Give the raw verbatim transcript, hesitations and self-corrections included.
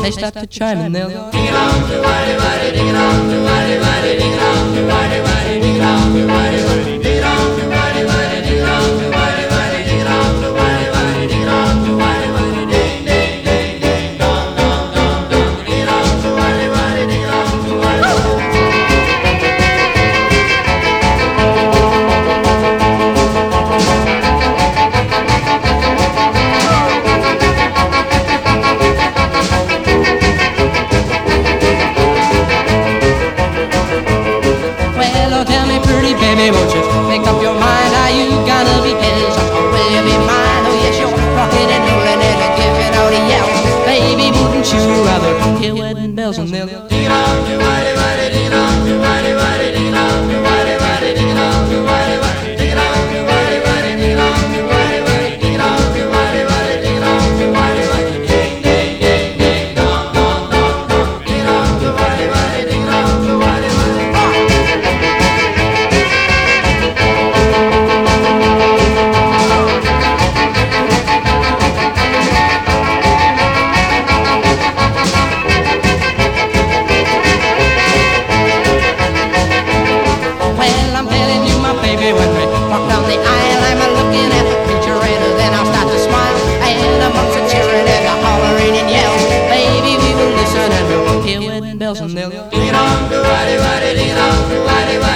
they start to chime and they'll go ding dong, do waddy waddy, ding dong, do waddy waddy, ding dong, do waddy waddy, ding dong, do waddy waddy, ding dong, do waddy waddy, ding dong, do waddy waddy, ding dong, do waddy waddy, ding dong, do waddy waddy, ding ding ding ding dong dong dong dong, ding dong, do waddy waddy, ding dong, do waddy waddy. Baby, won't you make up your mind? Are you gonna be his or will you be mine? Oh yes, you're rocking and rolling and giving out a yell. Baby, wouldn't you rather hear wedding bells and they'll go ding dong, do waddy waddy, ding dong, do waddy waddy, ding dong, do waddy waddy, ding dong, do waddy waddy, ding dong, do waddy waddy, ding dong, do waddy waddy, ding dong, do waddy waddy, ding dong, do waddy waddy, ding ding ding ding dong dong dong dong, ding dong, do waddy waddy, ding dong, do waddy waddy. When we walk down the aisle, I'm looking at the preacher and then I'll start to smile. And amongst the cheering and the hollering and yells, baby, we will listen and we'll hear wedding bells and they'll go ding dong, do waddy waddy, ding dong, do waddy waddy.